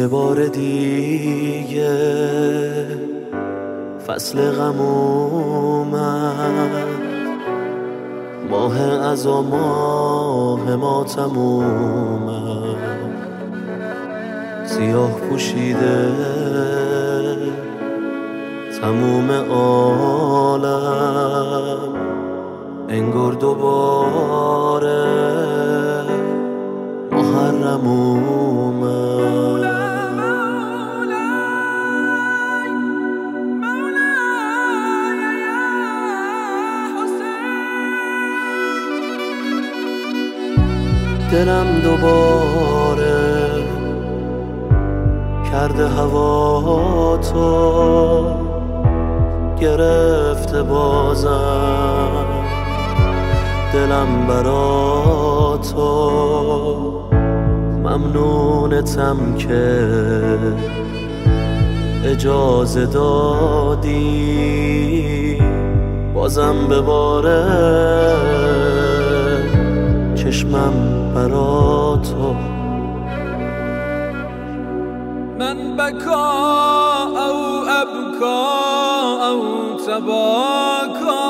یه بار دیگه فصل غم اومد، ماه عزا ماه ماتم اومد، سیاه پوشیده تموم عالم، انگار دوباره محرم اومد. دلم دوباره کرده هوا تو، گرفته بازم دلم برا تو، ممنونتم که اجازه دادی بازم بباره چشمم برا تو. من بکا او ابکا او تباکا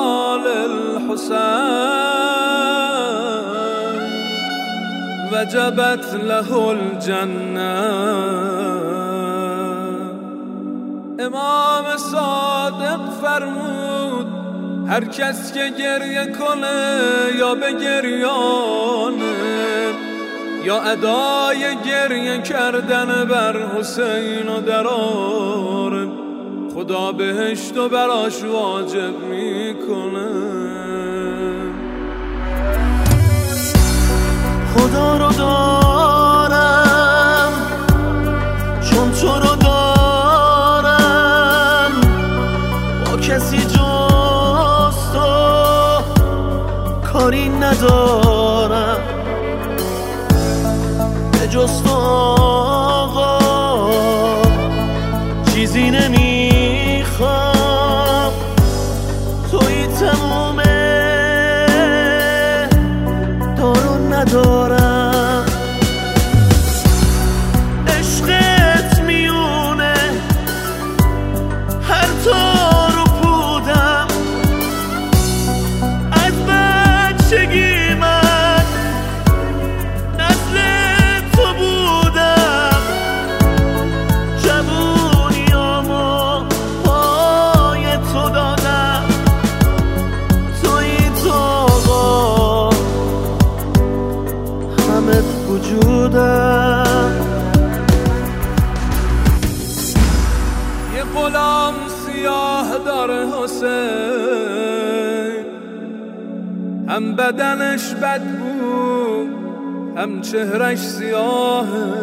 للحسین وجبت له الجنه. امام صادق فرمود هر کس که گریه کنه یا به گریانه یا ادای گریه کردن بر حسین و دراره، خدا بهشت و براش واجب میکنه. خدا رو دارم چون تو رو دارم، با کسی جز تو کاری ندارم، به جز تو آقا چیزی نمیخوام، توی تمومه دارو ندارم. عشقت میونه هر تار و پودم، از بچگی من نسل تو بودم، جوونیامو پای تو دادم، توی تو آقا همه وجودم. یه غلام سیاه داره حسین، هم بدنش بدبو هم چهرش سیاهه،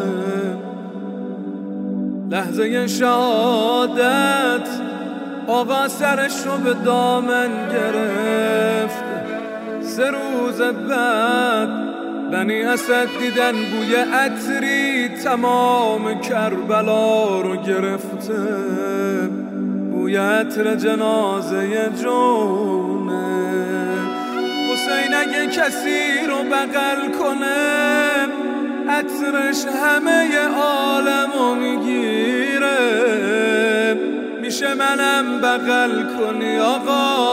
لحظه شهادت آقا سرش رو به دامن گرفت. 3 روز بعد بنی اسد دیدن بوی عطری تمام کربلا رو گرفته، بوی عطر جنازه جونه. حسین اگه کسی رو بغل کنه عطرش همه عالمو میگیره، میشه منم بغل کنی آقا؟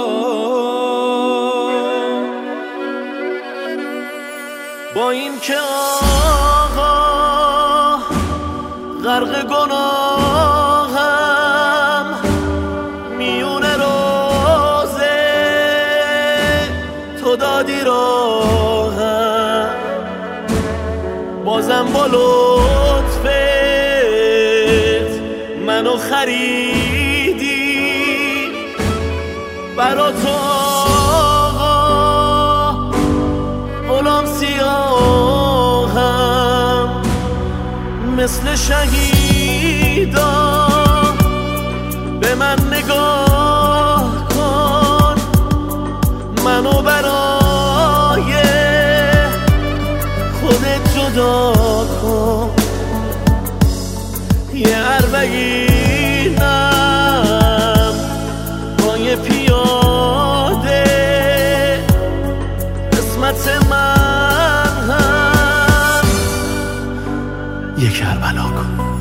با این که آقا غرق گناهم، میون روزه تو دادی راهم، بازم با لطفت منو خریدی برا تو آقا، غلام سیاهم مثل شهیدا، به من نگاه کن منو برای خودت جدا کن. یه اربعینم با یه پیاده قسمت من هم یه کربلا کن.